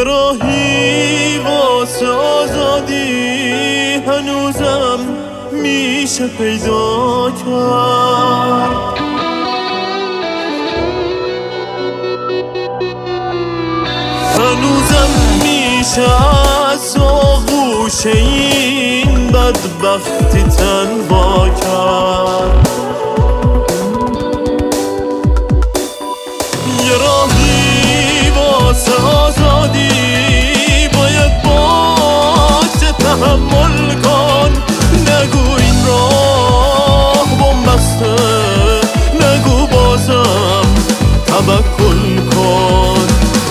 راهی واسه آزادی هنوزم میشه پیدا کرد. هنوزم میشه از آغوش این بدبختی تنها کرد. یه راهی واسه آزادی باید باشه، تحمل کن. نگو این راه بومبسته، نگو بازم توکل کن.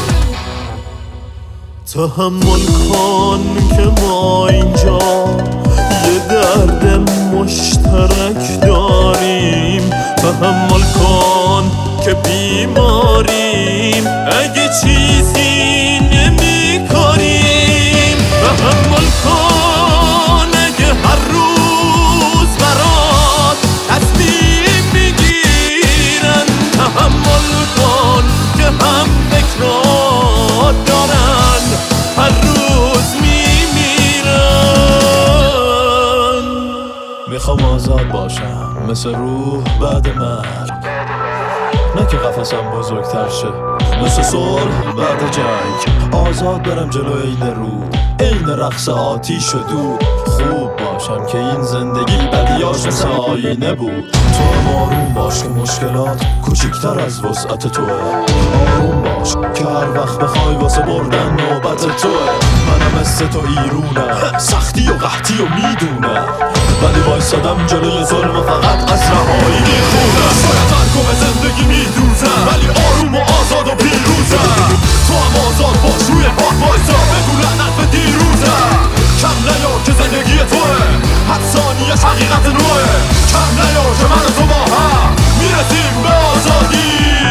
تحمل کن که ما اینجا یه درد مشترک داریم. تحمل کن که بیماریم اگه چیزی نمی کنیم. تحمل کن اگه هر روز برات تصمیم میگیرن. تحمل کن که هم فکرات دارن هر روز میمیرن. میخوام آزاد باشم مثل روح بعد مرگ، نه که قفسم بزرگتر شه مثل صلح بعد جنگ. آزاد برم جلو عین رود، عین رقص آتیش و دود. خوب باشم که این زندگی بدیاش مثل آینه بود. تو هم آروم باش که مشکلات کوچیکتر از وسعت توه. آروم باش که هر وقت بخوای واسه بردن نوبت توه. منم مثل تو ایرونم، سختی و قحطی و میدونم، ولی وایسادم جلوی ظلم فقط از رهایی میخونم. شاید ترکم زندگی میدوزم ولی آروم و آزاد و پیروزم. تو هم آزاد باش روی پاک وایسا، بگو لعنت به دیروزم. کم نیار که زندگی توه، هر ثانیه‌اش حقیقت نوه. کم نیار که من و تو با هم میرسیم به آزادی.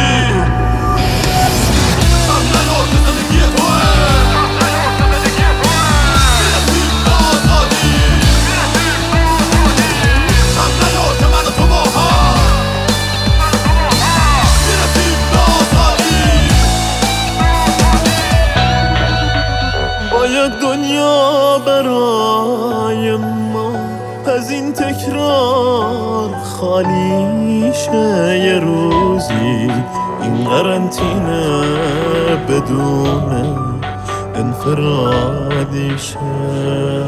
کم نیار که زندگی توه، میرسیم به آزادی. کم نیار که من و تو با هم میرسیم به آزادی. باید دنیا برای ما از این تکرار خالی شه. یه روزی این قرنطینه بدون انفرادی شه.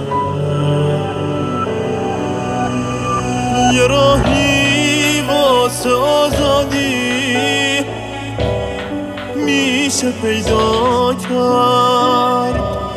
یه راهی واسه آزادی میشه پیدا کرد.